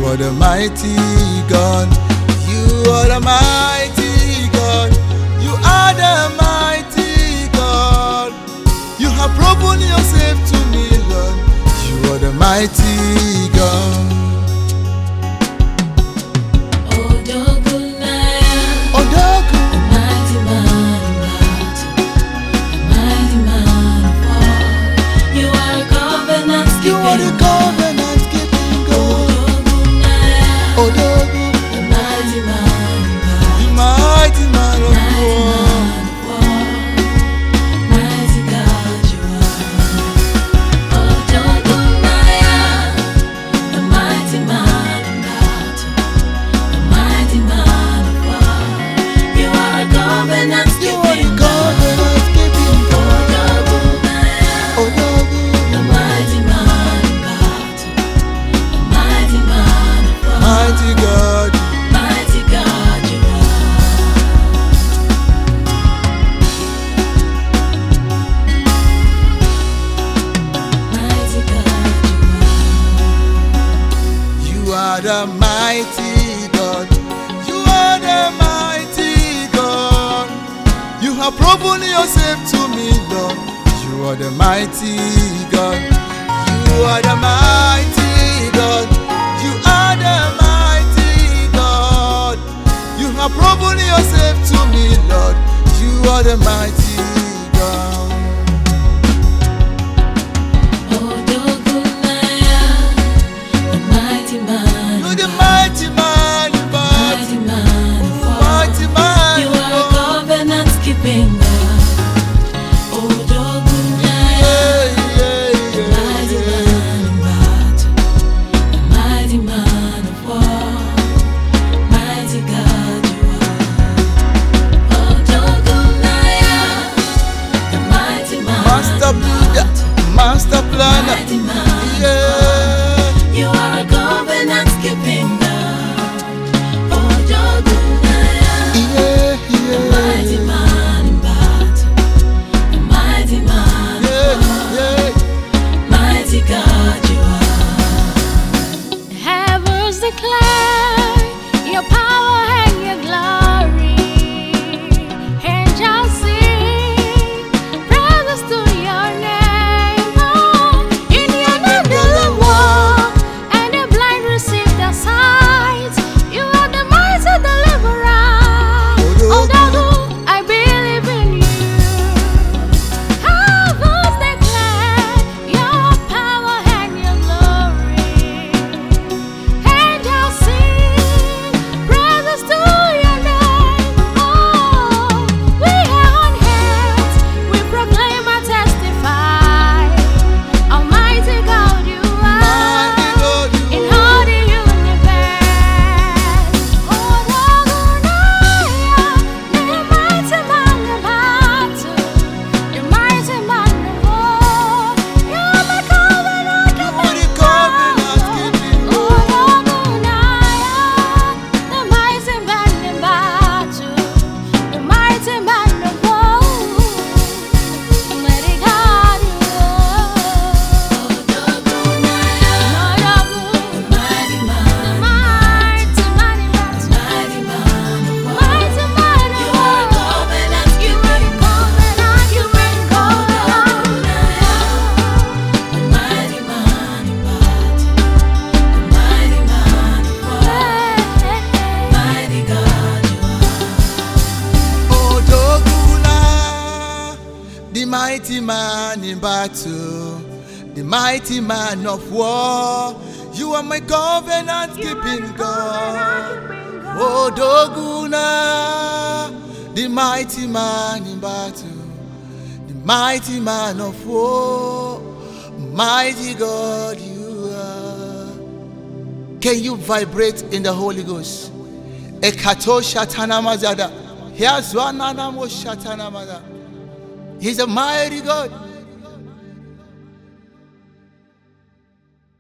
are the mighty God. You are the mighty God. You are the mighty God. You have proven yourself to me, Lord. You are the mighty God. The mighty God, you are the mighty God. You have proven yourself to me, Lord. You are the mighty God. You are the mighty God. You are the mighty God. You have proven yourself to me, Lord. You are the mighty God. Master planner, yeah. You are a covenant keeping God. Oh, Jogunaya, the mighty man in battle, the mighty man, mighty God you are. The heavens declare your power and your glory. Angels sing praises to your name. The mighty man in battle, the mighty man of war. You are my covenant keeping God. Oh Doguna, the mighty man in battle, the mighty man of war. Mighty God you are. Can you vibrate in the Holy Ghost? Ekato Shatana Mazada. Here's one Anamo Shatana Mazada. He's a mighty God.